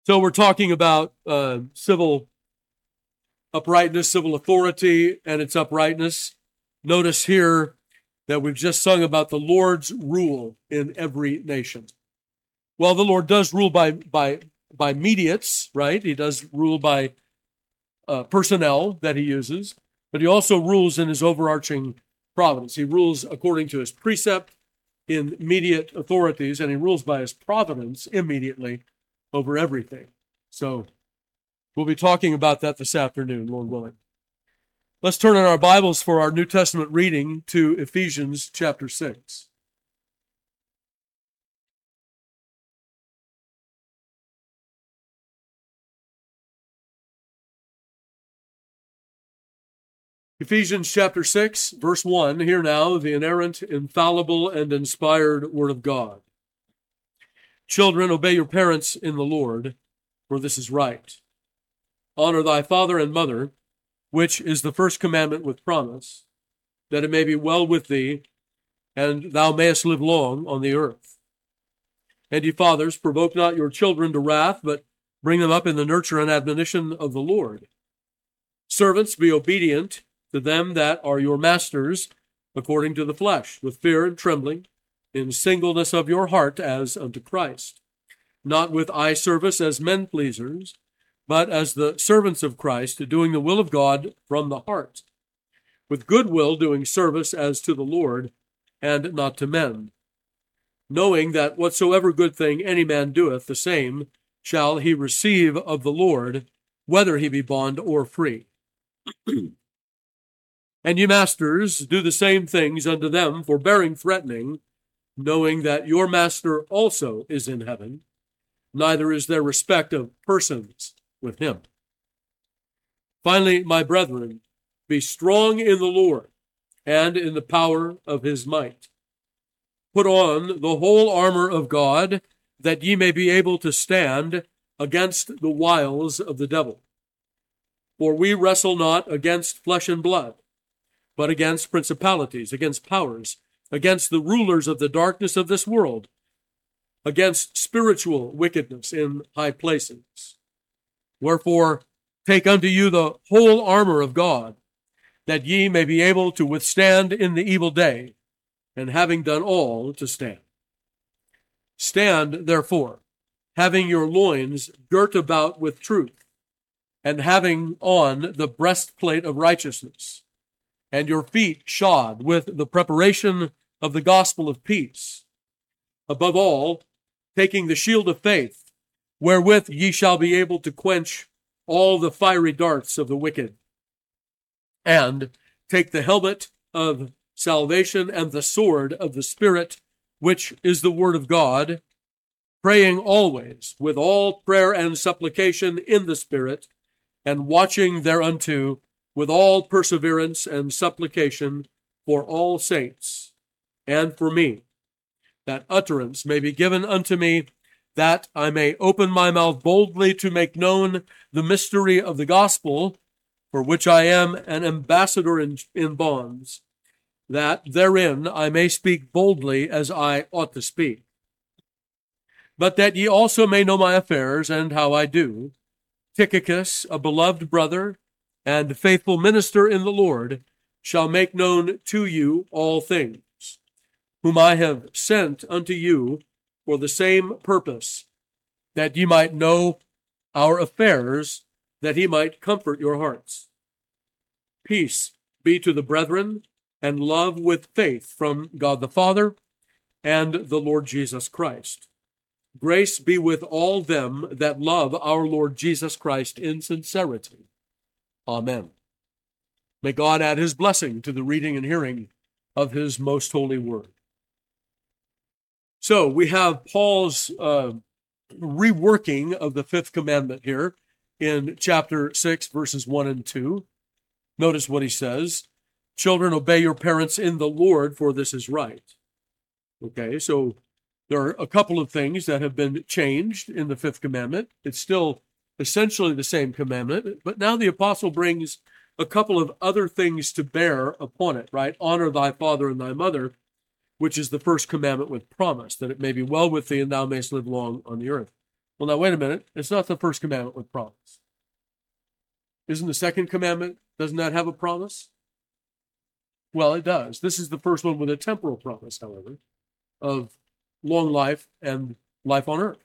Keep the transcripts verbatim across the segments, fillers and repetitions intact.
So we're talking about uh, civil uprightness, civil authority, and its uprightness. Notice here that we've just sung about the Lord's rule in every nation. Well, the Lord does rule by by by mediates, right? He does rule by uh, personnel that he uses, but he also rules in his overarching providence. He rules according to his precept in mediate authorities, and he rules by his providence immediately over everything. So we'll be talking about that this afternoon, Lord willing. Let's turn in our Bibles for our New Testament reading to Ephesians chapter six. Ephesians chapter six, verse one, hear now the inerrant, infallible, and inspired word of God. Children, obey your parents in the Lord, for this is right. Honor thy father and mother, which is the first commandment with promise, that it may be well with thee, and thou mayest live long on the earth. And ye fathers, provoke not your children to wrath, but bring them up in the nurture and admonition of the Lord. Servants, be obedient to them that are your masters, according to the flesh, with fear and trembling, in singleness of your heart as unto Christ, not with eye service as men pleasers, but as the servants of Christ, doing the will of God from the heart, with good will doing service as to the Lord, and not to men, knowing that whatsoever good thing any man doeth, the same shall he receive of the Lord, whether he be bond or free. And ye masters, do the same things unto them, forbearing threatening, knowing that your master also is in heaven, neither is there respect of persons with him. Finally, my brethren, be strong in the Lord and in the power of his might. Put on the whole armor of God, that ye may be able to stand against the wiles of the devil. For we wrestle not against flesh and blood, but against principalities, against powers, against the rulers of the darkness of this world, against spiritual wickedness in high places. Wherefore, take unto you the whole armor of God, that ye may be able to withstand in the evil day, and having done all, to stand. Stand, therefore, having your loins girt about with truth, and having on the breastplate of righteousness, and your feet shod with the preparation of the gospel of peace. Above all, taking the shield of faith, wherewith ye shall be able to quench all the fiery darts of the wicked. And take the helmet of salvation and the sword of the Spirit, which is the word of God, praying always with all prayer and supplication in the Spirit, and watching thereunto with all perseverance and supplication for all saints, and for me, that utterance may be given unto me, that I may open my mouth boldly to make known the mystery of the gospel, for which I am an ambassador in, in bonds, that therein I may speak boldly as I ought to speak. But that ye also may know my affairs, and how I do, Tychicus, a beloved brother, and faithful minister in the Lord, shall make known to you all things, whom I have sent unto you for the same purpose, that ye might know our affairs, that he might comfort your hearts. Peace be to the brethren, and love with faith from God the Father and the Lord Jesus Christ. Grace be with all them that love our Lord Jesus Christ in sincerity. Amen. May God add his blessing to the reading and hearing of his most holy word. So we have Paul's uh, reworking of the fifth commandment here in chapter six, verses one and two. Notice what he says. Children, obey your parents in the Lord, for this is right. Okay, so there are a couple of things that have been changed in the fifth commandment. It's still essentially the same commandment, but now the apostle brings a couple of other things to bear upon it, right? Honor thy father and thy mother, which is the first commandment with promise, that it may be well with thee and thou mayst live long on the earth. Well, now wait a minute. It's not the first commandment with promise. Isn't the second commandment, doesn't that have a promise? Well, it does. This is the first one with a temporal promise, however, of long life and life on earth.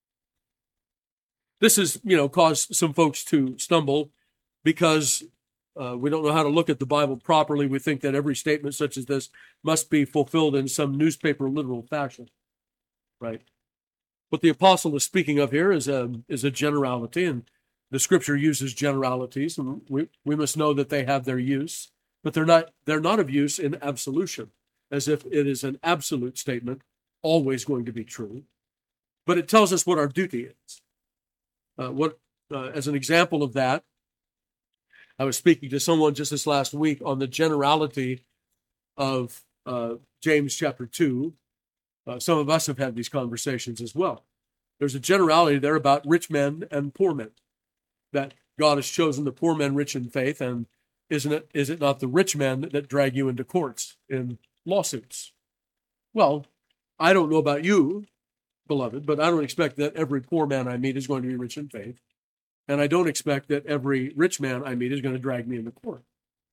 This has, you know, caused some folks to stumble because uh, we don't know how to look at the Bible properly. We think that every statement such as this must be fulfilled in some newspaper literal fashion, right? What the apostle is speaking of here is a, is a generality, and the scripture uses generalities, and we, we must know that they have their use, but they're not, they're not of use in absolution, as if it is an absolute statement, always going to be true. But it tells us what our duty is. Uh, what, uh, as an example of that, I was speaking to someone just this last week on the generality of uh, James chapter two. Uh, some of us have had these conversations as well. There's a generality there about rich men and poor men, that God has chosen the poor men rich in faith, and isn't it, is it not the rich men that drag you into courts in lawsuits? Well, I don't know about you, beloved, but I don't expect that every poor man I meet is going to be rich in faith. And I don't expect that every rich man I meet is going to drag me into court.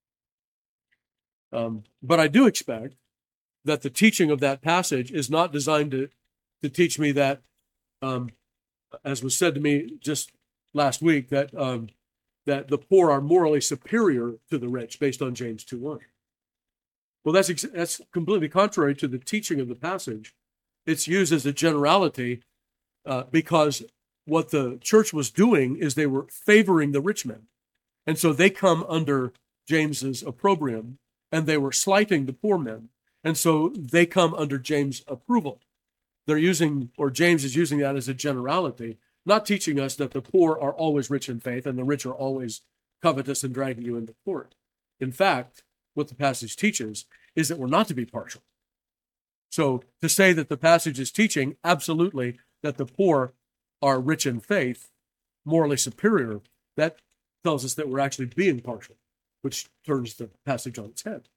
Um, but I do expect that the teaching of that passage is not designed to, to teach me that, um, as was said to me just last week, that um, that the poor are morally superior to the rich based on James two one. Well, that's ex- that's completely contrary to the teaching of the passage. It's used as a generality uh, because what the church was doing is they were favoring the rich men. And so they come under James's opprobrium, and they were slighting the poor men. And so they come under James' approval. They're using, or James is using that as a generality, not teaching us that the poor are always rich in faith and the rich are always covetous and dragging you into court. In fact, what the passage teaches is that we're not to be partial. So to say that the passage is teaching absolutely that the poor are rich in faith, morally superior, that tells us that we're actually being partial, which turns the passage on its head.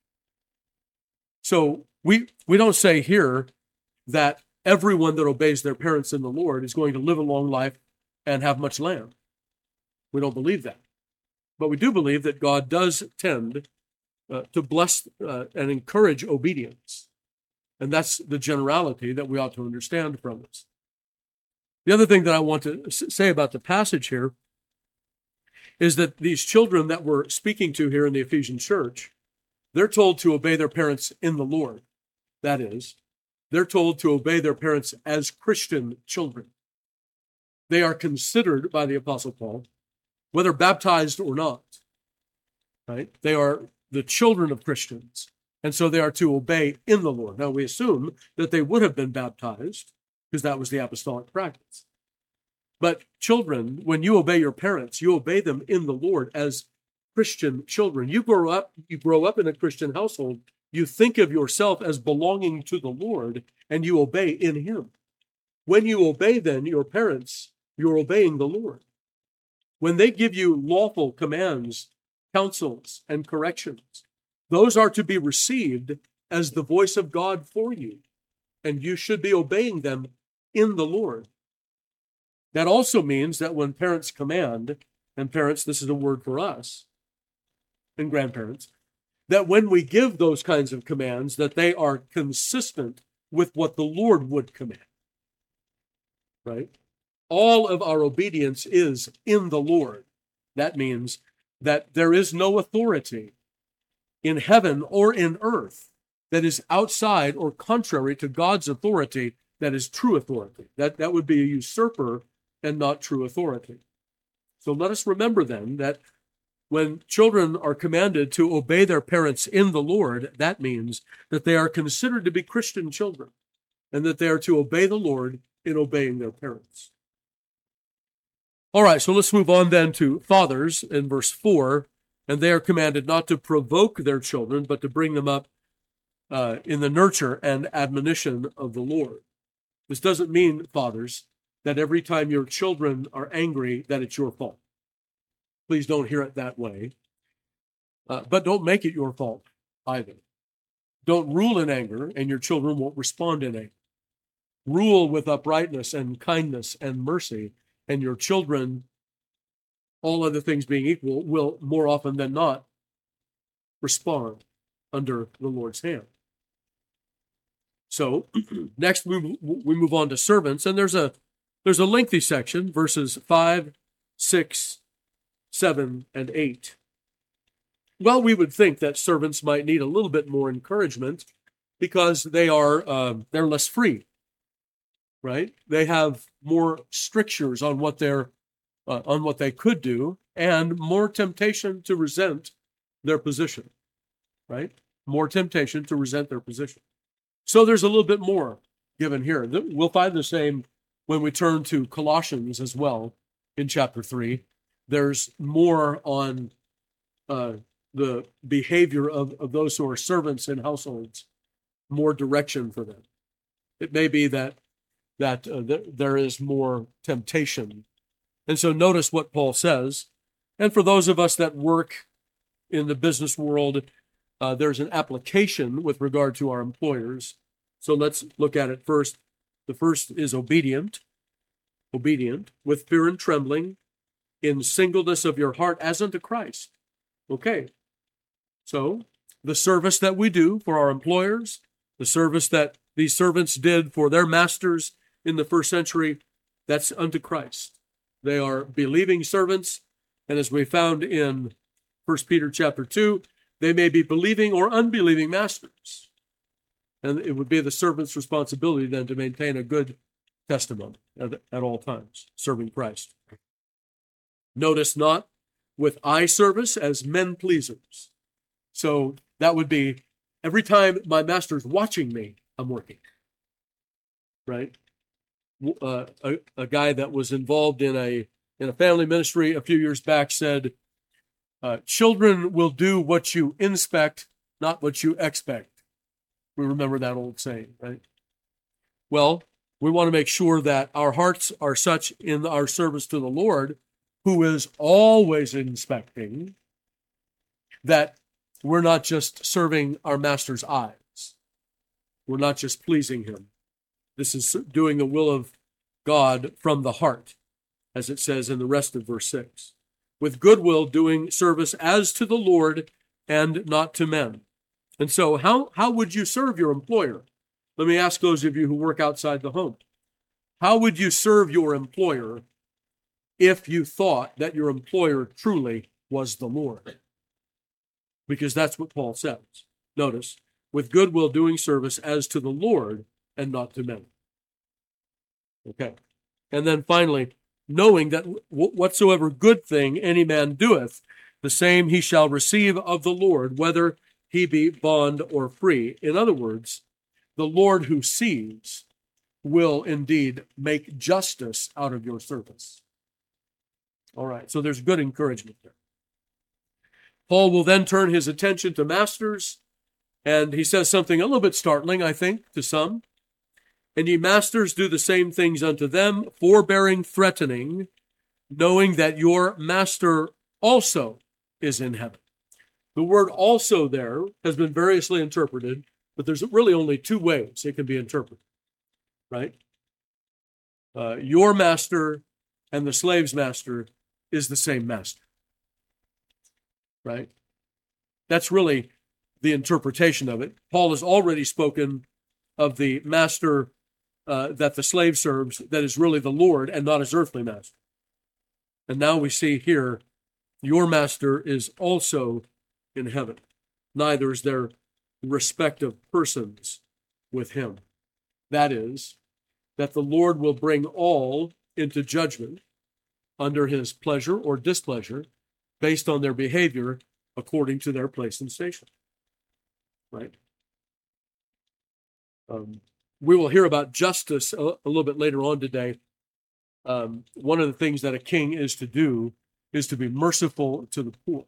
So we we don't say here that everyone that obeys their parents in the Lord is going to live a long life and have much land. We don't believe that. But we do believe that God does tend uh, to bless uh, and encourage obedience. And that's the generality that we ought to understand from this. The other thing that I want to say about the passage here is that these children that we're speaking to here in the Ephesian church, they're told to obey their parents in the Lord. That is, they're told to obey their parents as Christian children. They are considered by the Apostle Paul, whether baptized or not, right? They are the children of Christians, and so they are to obey in the Lord. Now, we assume that they would have been baptized, because that was the apostolic practice. But children, when you obey your parents, you obey them in the Lord as Christian children. You grow up, you grow up in a Christian household, you think of yourself as belonging to the Lord, and you obey in him. When you obey then your parents, you're obeying the Lord. When they give you lawful commands, counsels, and corrections, those are to be received as the voice of God for you, and you should be obeying them in the Lord. That also means that when parents command, and parents, this is a word for us, and grandparents, that when we give those kinds of commands, that they are consistent with what the Lord would command, right? All of our obedience is in the Lord. That means that there is no authority in heaven or in earth that is outside or contrary to God's authority that is true authority. That, that would be a usurper and not true authority. So let us remember then that when children are commanded to obey their parents in the Lord, that means that they are considered to be Christian children and that they are to obey the Lord in obeying their parents. All right, so let's move on then to fathers in verse four. And they are commanded not to provoke their children, but to bring them up uh, in the nurture and admonition of the Lord. This doesn't mean, fathers, that every time your children are angry, that it's your fault. Please don't hear it that way. Uh, but don't make it your fault either. Don't rule in anger, and your children won't respond in anger. rule with uprightness and kindness and mercy, and your children, all other things being equal, will more often than not respond under the Lord's hand. So next we, we move on to servants, and there's a there's a lengthy section, verses five, six, seven, and eight. Well, we would think that servants might need a little bit more encouragement because they are uh, they're less free, right? They have more strictures on what they're uh, on what they could do, and more temptation to resent their position, right? More temptation to resent their position. So there's a little bit more given here. We'll find the same when we turn to Colossians as well in chapter three. There's more on uh, the behavior of, of those who are servants in households, more direction for them. It may be that that uh, th- there is more temptation. And so notice what Paul says. And for those of us that work in the business world, uh, there's an application with regard to our employers. So let's look at it first. The first is obedient, obedient, with fear and trembling, in singleness of your heart as unto Christ. Okay. So the service that we do for our employers, the service that these servants did for their masters in the first century, that's unto Christ. They are believing servants, and as we found in First Peter chapter two, they may be believing or unbelieving masters. And it would be the servant's responsibility then to maintain a good testimony at, at all times, serving Christ. Notice not with eye service as men pleasers. So that would be every time my master's watching me, I'm working. Right? Uh, a, a guy that was involved in a in a family ministry a few years back said, uh, children will do what you inspect, not what you expect. We remember that old saying, right? Well, we want to make sure that our hearts are such in our service to the Lord, who is always inspecting, that we're not just serving our master's eyes. We're not just pleasing him. This is doing the will of God from the heart, as it says in the rest of verse six. With goodwill doing service as to the Lord and not to men. And so how, how would you serve your employer? Let me ask those of you who work outside the home. How would you serve your employer if you thought that your employer truly was the Lord? Because that's what Paul says. Notice, with goodwill doing service as to the Lord and not to men. Okay. And then finally, knowing that whatsoever good thing any man doeth, the same he shall receive of the Lord, whether he be bond or free. In other words, the Lord who sees will indeed make justice out of your service. All right, so there's good encouragement there. Paul will then turn his attention to masters, and he says something a little bit startling, I think, to some. And ye masters, do the same things unto them, forbearing, threatening, knowing that your master also is in heaven. The word also there has been variously interpreted, but there's really only two ways it can be interpreted, right? Uh, your master and the slave's master is the same master, right? That's really the interpretation of it. Paul has already spoken of the master uh, that the slave serves, that is really the Lord and not his earthly master. And now we see here, your master is also in heaven. Neither is there respect of persons with him. That is, that the Lord will bring all into judgment under his pleasure or displeasure based on their behavior according to their place and station. Right? Um, we will hear about justice a, a little bit later on today. Um, one of the things that a king is to do is to be merciful to the poor.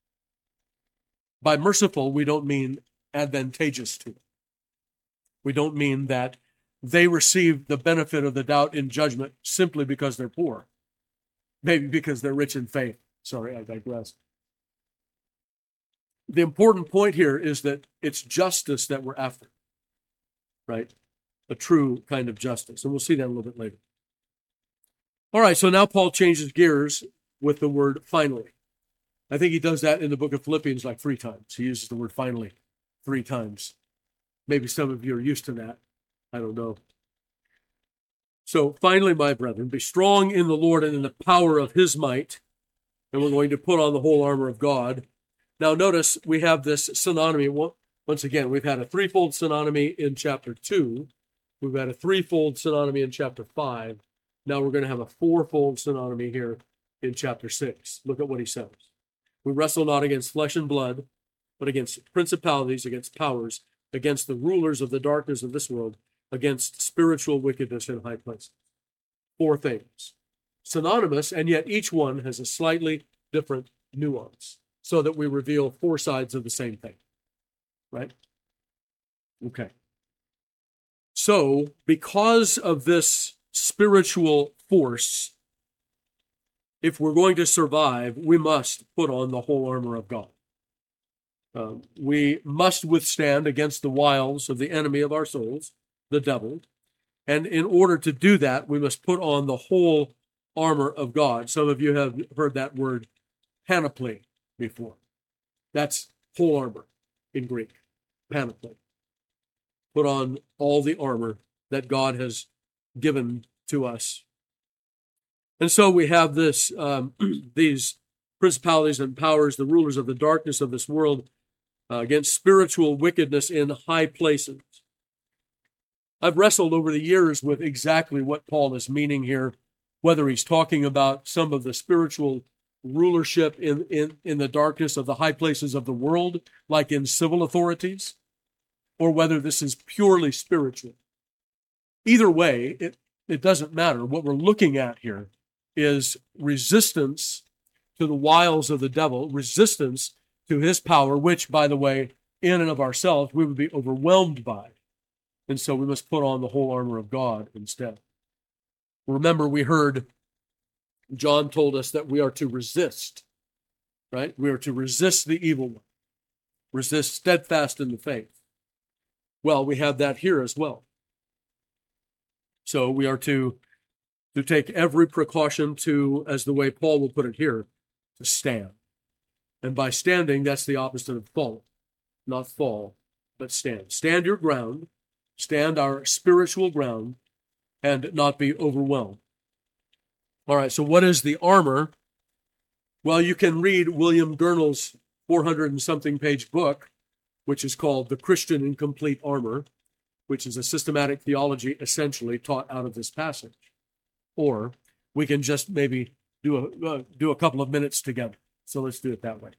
By merciful, we don't mean advantageous to them. We don't mean that they receive the benefit of the doubt in judgment simply because they're poor. Maybe because they're rich in faith. Sorry, I digress. The important point here is that it's justice that we're after, right? a true kind of justice. And we'll see that a little bit later. All right, so now Paul changes gears with the word finally. I think he does that in the book of Philippians like three times. He uses the word finally three times. Maybe some of you are used to that. I don't know. So finally, my brethren, be strong in the Lord and in the power of his might. And we're going to put on the whole armor of God. Now notice we have this synonymy. Once again, we've had a threefold synonymy in chapter two. We've had a threefold synonymy in chapter five. Now we're going to have a fourfold synonymy here in chapter six. Look at what he says. We wrestle not against flesh and blood, but against principalities, against powers, against the rulers of the darkness of this world, against spiritual wickedness in high places. Four things. Synonymous, and yet each one has a slightly different nuance, so that we reveal four sides of the same thing. Right? Okay. So, because of this spiritual force, if we're going to survive, we must put on the whole armor of God. Um, we must withstand against the wiles of the enemy of our souls, the devil. And in order to do that, we must put on the whole armor of God. Some of you have heard that word panoply before. That's whole armor in Greek, panoply. Put on all the armor that God has given to us. And so we have this, um, these principalities and powers, the rulers of the darkness of this world, uh, against spiritual wickedness in high places. I've wrestled over the years with exactly what Paul is meaning here, whether he's talking about some of the spiritual rulership in, in, in the darkness of the high places of the world, like in civil authorities, or whether this is purely spiritual. Either way, it, it doesn't matter. What we're looking at here is resistance to the wiles of the devil, resistance to his power, which, by the way, in and of ourselves, we would be overwhelmed by. And so we must put on the whole armor of God instead. Remember, we heard John told us that we are to resist, right? We are to resist the evil one, resist steadfast in the faith. Well, we have that here as well. So we are to to take every precaution to, as the way Paul will put it here, to stand. And by standing, that's the opposite of fall. Not fall, but stand. Stand your ground, stand our spiritual ground, and not be overwhelmed. All right, so what is the armor? Well, you can read William Gurnall's four hundred and something page book, which is called The Christian in Complete Armor, which is a systematic theology essentially taught out of this passage. Or we can just maybe do a, uh, do a couple of minutes together. So let's do it that way.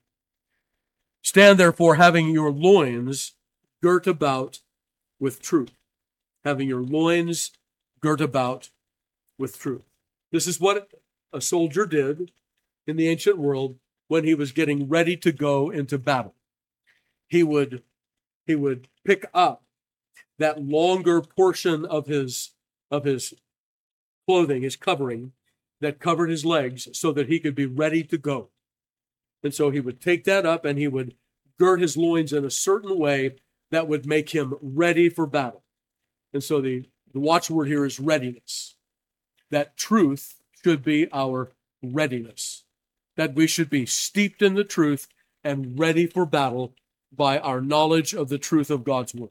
Stand therefore, having your loins girt about with truth. Having your loins girt about with truth. This is what a soldier did in the ancient world when he was getting ready to go into battle. He would, he would pick up that longer portion of his, of his clothing, his covering, that covered his legs so that he could be ready to go. And so he would take that up and he would gird his loins in a certain way that would make him ready for battle. And so the, the watchword here is readiness. That truth should be our readiness. That we should be steeped in the truth and ready for battle by our knowledge of the truth of God's word.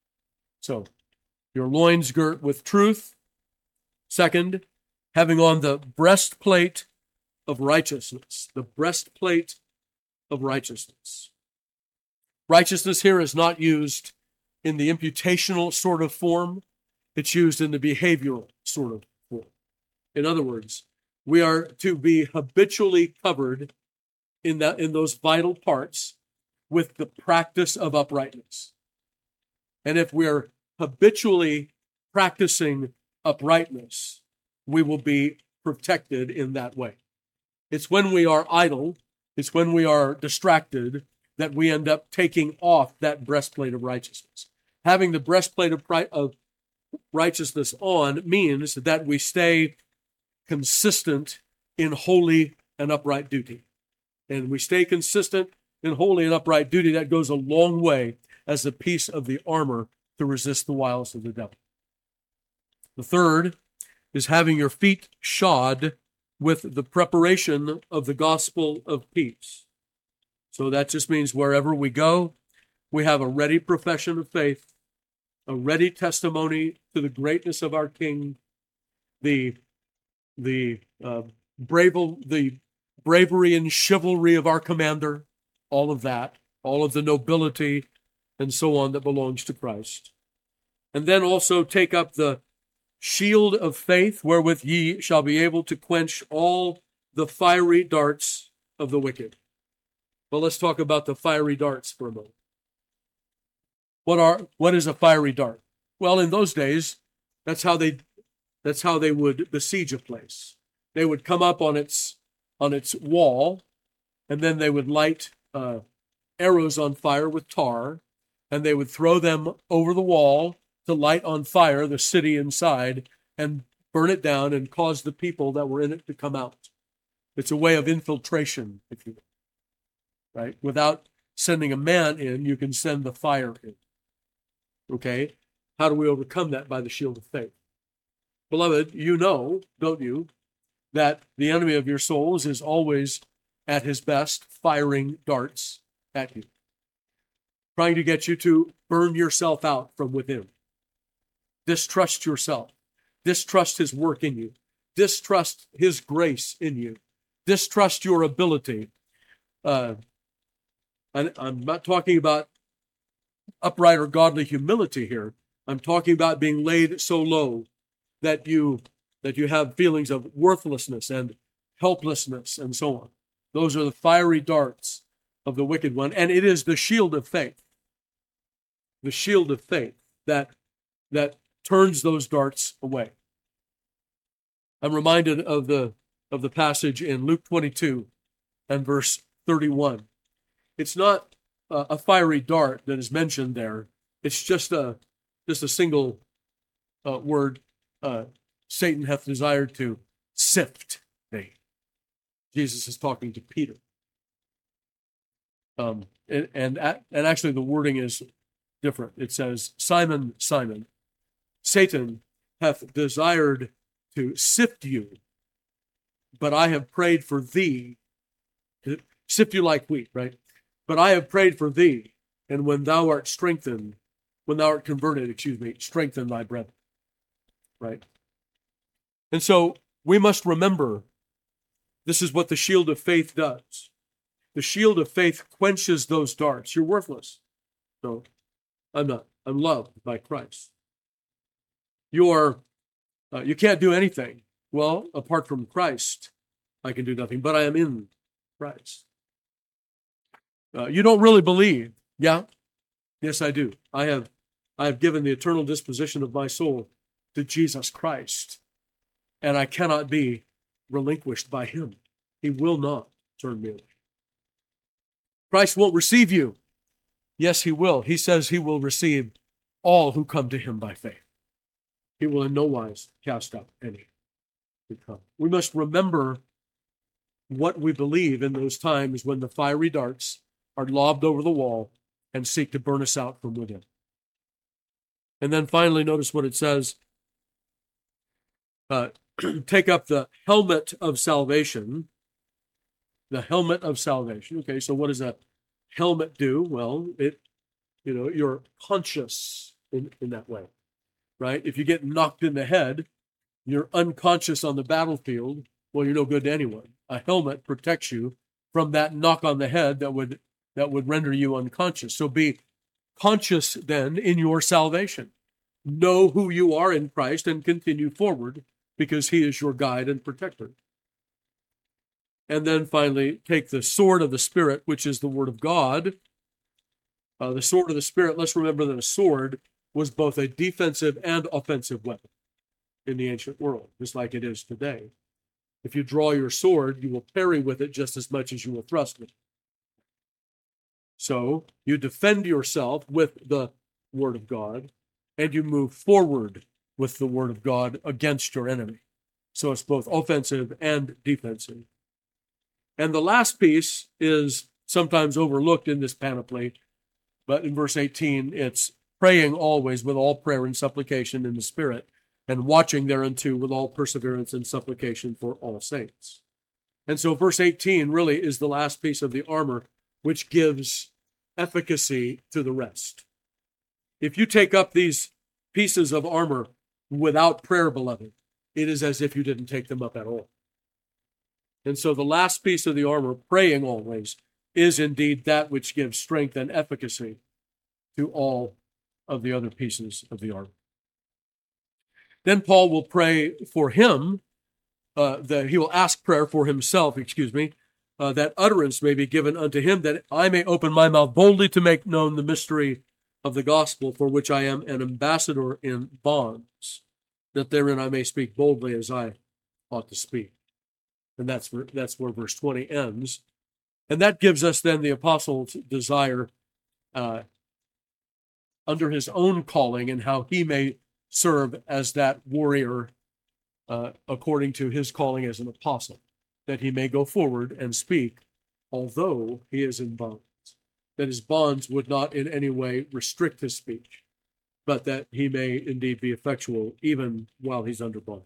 So, your loins girt with truth. Second, having on the breastplate of righteousness. The breastplate of righteousness. Righteousness here is not used in the imputational sort of form. It's used in the behavioral sort of form. In other words, we are to be habitually covered in that, in those vital parts with the practice of uprightness. And if we're habitually practicing uprightness, we will be protected in that way. It's when we are idle, it's when we are distracted, that we end up taking off that breastplate of righteousness. Having the breastplate of, of righteousness on means that we stay consistent in holy and upright duty. And we stay consistent in holy and upright duty. That goes a long way as a piece of the armor to resist the wiles of the devil. The third is having your feet shod with the preparation of the gospel of peace. So that just means wherever we go, we have a ready profession of faith, a ready testimony to the greatness of our King, the the uh, brave, the bravery and chivalry of our commander, all of that, all of the nobility and so on that belongs to Christ. And then also take up the shield of faith, wherewith ye shall be able to quench all the fiery darts of the wicked. Well, let's talk about the fiery darts for a moment. What are what is a fiery dart? Well, in those days, that's how they that's how they would besiege a place. They would come up on its on its wall, and then they would light uh, arrows on fire with tar, and they would throw them over the wall to light on fire the city inside and burn it down and cause the people that were in it to come out. It's a way of infiltration, if you will, right? Without sending a man in, you can send the fire in. Okay? How do we overcome that? By the shield of faith. Beloved, you know, don't you, that the enemy of your souls is always at his best firing darts at you, trying to get you to burn yourself out from within. Distrust yourself. Distrust his work in you. Distrust his grace in you. Distrust your ability. Uh, and I'm not talking about upright or godly humility here. I'm talking about being laid so low that you that you have feelings of worthlessness and helplessness and so on. Those are the fiery darts of the wicked one, and it is the shield of faith, the shield of faith that that turns those darts away. I'm reminded of the of the passage in Luke twenty-two and verse thirty-one. It's not a, a fiery dart that is mentioned there. It's just a just a single uh, word. Uh, Satan hath desired to sift thee. Jesus is talking to Peter. Um, and, and, and actually the wording is different. It says, Simon, Simon, Satan hath desired to sift you, but I have prayed for thee. Sift you like wheat, right? But I have prayed for thee, and when thou art strengthened, when thou art converted, excuse me, strengthen thy brethren. Right? And so we must remember this is what the shield of faith does. The shield of faith quenches those darts. You're worthless. No, I'm not. I'm loved by Christ. You are, uh, you can't do anything. Well, apart from Christ, I can do nothing, but I am in Christ. Uh, you don't really believe. Yeah. Yes, I do. I have, I have given the eternal disposition of my soul to Jesus Christ, and I cannot be relinquished by him. He will not turn me away. Christ won't receive you. Yes, he will. He says he will receive all who come to him by faith. He will in no wise cast out any who come. We must remember what we believe in those times when the fiery darts are lobbed over the wall and seek to burn us out from within. And then finally, notice what it says. Uh, take up the helmet of salvation. The helmet of salvation. Okay, so what does a helmet do? Well, it, you know, you're conscious in, in that way, right? If you get knocked in the head, you're unconscious on the battlefield. Well, you're no good to anyone. A helmet protects you from that knock on the head that would that would render you unconscious. So be conscious then in your salvation. Know who you are in Christ and continue forward, because he is your guide and protector. And then finally, take the sword of the Spirit, which is the word of God. Uh, the sword of the Spirit, let's remember that a sword was both a defensive and offensive weapon in the ancient world, just like it is today. If you draw your sword, you will parry with it just as much as you will thrust with it. So you defend yourself with the word of God, and you move forward with the word of God against your enemy. So it's both offensive and defensive. And the last piece is sometimes overlooked in this panoply, but in verse eighteen, it's praying always with all prayer and supplication in the Spirit. and watching thereunto with all perseverance and supplication for all saints. And so verse eighteen really is the last piece of the armor, which gives efficacy to the rest. If you take up these pieces of armor without prayer, beloved, it is as if you didn't take them up at all. And so the last piece of the armor, praying always, is indeed that which gives strength and efficacy to all of the other pieces of the armor. Then Paul will pray for him, uh, that he will ask prayer for himself, excuse me, uh, that utterance may be given unto him, that I may open my mouth boldly to make known the mystery of the gospel, for which I am an ambassador in bonds, that therein I may speak boldly as I ought to speak. And that's where, that's where verse twenty ends. And that gives us then the apostle's desire uh, under his own calling and how he may serve as that warrior uh, according to his calling as an apostle, that he may go forward and speak, although he is in bonds, that his bonds would not in any way restrict his speech, but that he may indeed be effectual even while he's under bond.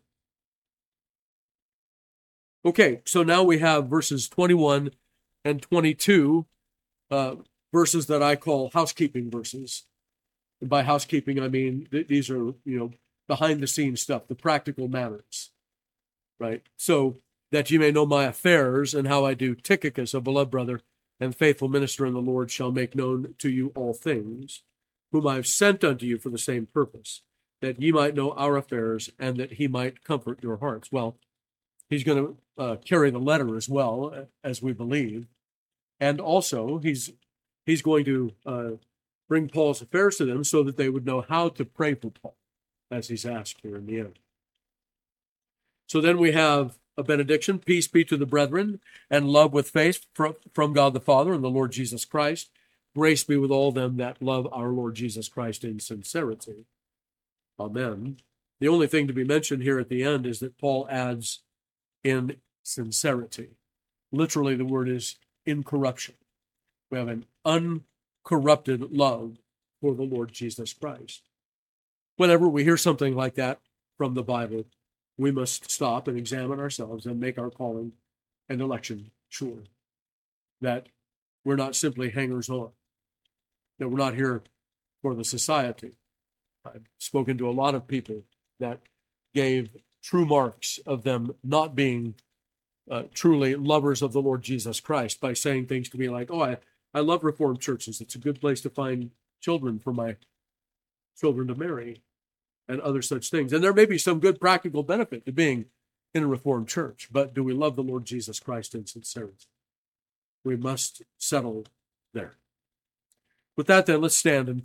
Okay, so now we have verses twenty-one and twenty-two, uh, verses that I call housekeeping verses. And by housekeeping, I mean th- these are, you know, behind-the-scenes stuff, the practical matters, right? So that you may know my affairs and how I do. Tychicus, a beloved brother and faithful minister in the Lord, shall make known to you all things, whom I have sent unto you for the same purpose, that ye might know our affairs and that he might comfort your hearts. Well, he's going to uh, carry the letter as well, as we believe. And also, he's he's going to uh, bring Paul's affairs to them so that they would know how to pray for Paul, as he's asked here in the end. So then we have a benediction. Peace be to the brethren, and love with faith from, from God the Father and the Lord Jesus Christ. Grace be with all them that love our Lord Jesus Christ in sincerity. Amen. The only thing to be mentioned here at the end is that Paul adds in sincerity. Literally, the word is incorruption. We have an uncorrupted love for the Lord Jesus Christ. Whenever we hear something like that from the Bible, we must stop and examine ourselves and make our calling and election sure. That we're not simply hangers-on. That we're not here for the society. I've spoken to a lot of people that gave true marks of them not being uh, truly lovers of the Lord Jesus Christ by saying things to me like, oh, I, I love Reformed churches. It's a good place to find children for my children to marry and other such things. And there may be some good practical benefit to being in a Reformed church, but do we love the Lord Jesus Christ in sincerity? We must settle there. With that, then, let's stand and